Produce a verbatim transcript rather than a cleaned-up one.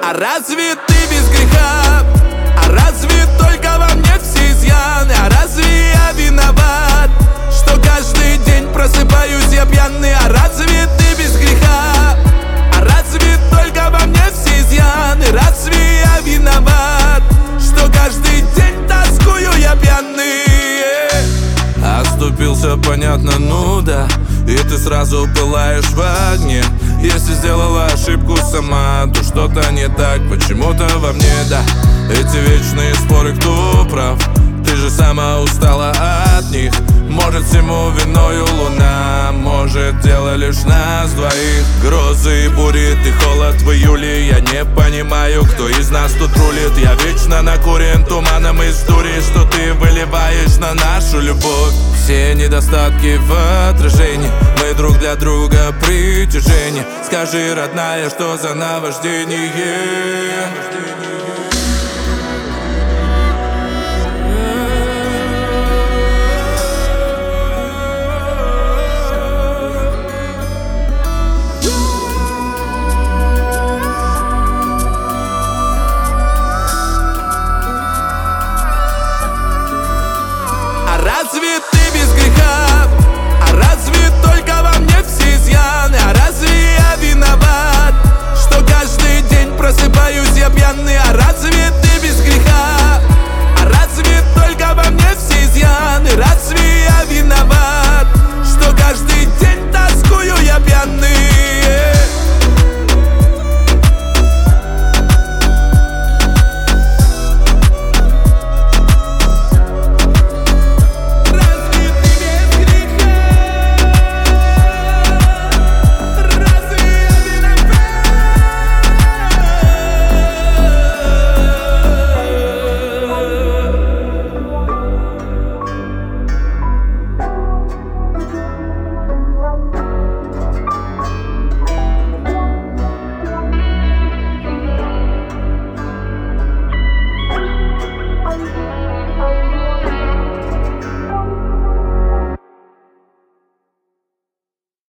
А разве ты без греха? А разве только во мне все изъяны? А разве я виноват, что каждый день просыпаюсь я пьяный? А разве ты без греха? А разве только во мне все изъяны? Разве я виноват, что каждый день тоскую я пьяный? Оступился, понятно, ну да, и ты сразу пылаешь в огне. Если сделала ошибку сама, то что-то не так, почему-то во мне, да. Эти вечные споры, кто прав? Ты же сама устала от них. Может, всему виною луна, может, дело лишь нас двоих. Грозы и бури, ты холод в июле. Я не понимаю, кто из нас тут рулит. Я вечно накурен туманом из дури, что ты выливаешь на нашу любовь. Все недостатки в отражении, мы друг для друга притяжение. Скажи, родная, что за наваждение? Разве ты без греха? А разве только во мне все изъяны? А разве я виноват, что каждый день просыпаюсь я пьяный?